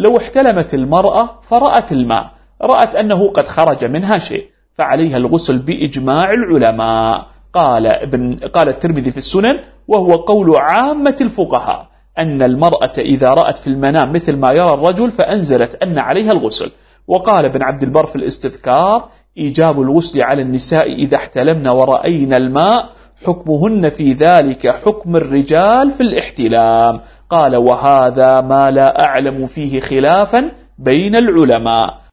لو احتلمت المرأة فرأت الماء، رأت أنه قد خرج منها شيء، فعليها الغسل بإجماع العلماء. قال الترمذي في السنن: وهو قول عامة الفقهاء أن المرأة إذا رأت في المنام مثل ما يرى الرجل فأنزلت أن عليها الغسل. وقال ابن عبد البر في الاستذكار: إيجاب الغسل على النساء إذا احتلمن ورأين الماء حكمهن في ذلك حكم الرجال في الاحتلام. قال: وهذا ما لا أعلم فيه خلافا بين العلماء.